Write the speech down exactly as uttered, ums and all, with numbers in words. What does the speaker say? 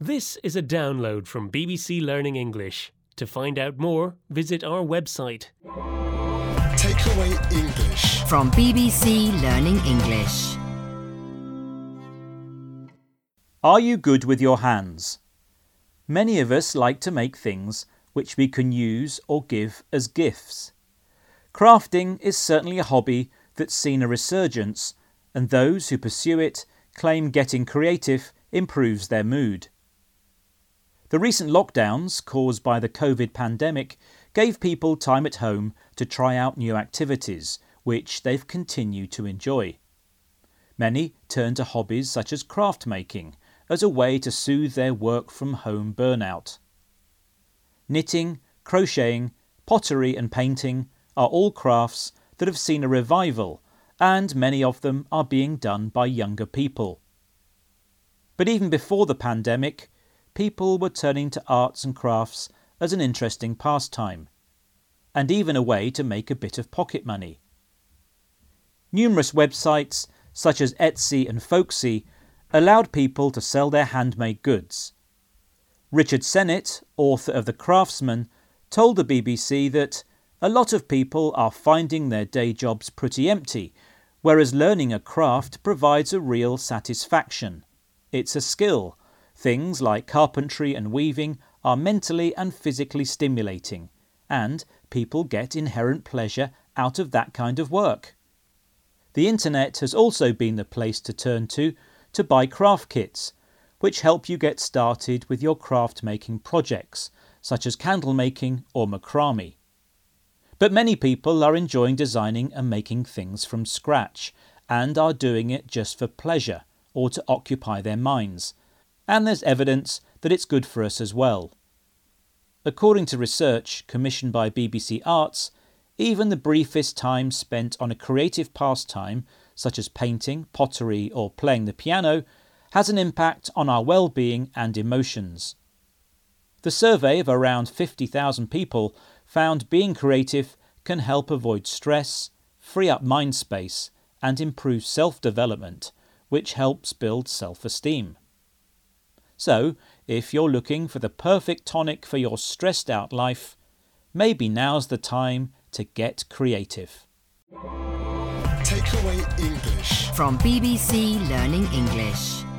This is a download from B B C Learning English. To find out more, visit our website. Takeaway English from B B C Learning English. Are you good with your hands? Many of us like to make things which we can use or give as gifts. Crafting is certainly a hobby that's seen a resurgence, and those who pursue it claim getting creative improves their mood. The recent lockdowns caused by the COVID pandemic gave people time at home to try out new activities, which they've continued to enjoy. Many turn to hobbies such as craft making as a way to soothe their work-from-home burnout. Knitting, crocheting, pottery and painting are all crafts that have seen a revival, and many of them are being done by younger people. But even before the pandemic, people were turning to arts and crafts as an interesting pastime, and even a way to make a bit of pocket money. Numerous websites, such as Etsy and Folksy, allowed people to sell their handmade goods. Richard Sennett, author of The Craftsman, told the B B C that a lot of people are finding their day jobs pretty empty, whereas learning a craft provides a real satisfaction. It's a skill. Things like carpentry and weaving are mentally and physically stimulating, and people get inherent pleasure out of that kind of work. The internet has also been the place to turn to to buy craft kits, which help you get started with your craft making projects, such as candle making or macrame. But many people are enjoying designing and making things from scratch, and are doing it just for pleasure or to occupy their minds. And there's evidence that it's good for us as well. According to research commissioned by B B C Arts, even the briefest time spent on a creative pastime, such as painting, pottery or playing the piano, has an impact on our well-being and emotions. The survey of around fifty thousand people found being creative can help avoid stress, free up mind space and improve self-development, which helps build self-esteem. So, if you're looking for the perfect tonic for your stressed-out life, maybe now's the time to get creative. Takeaway English from B B C Learning English.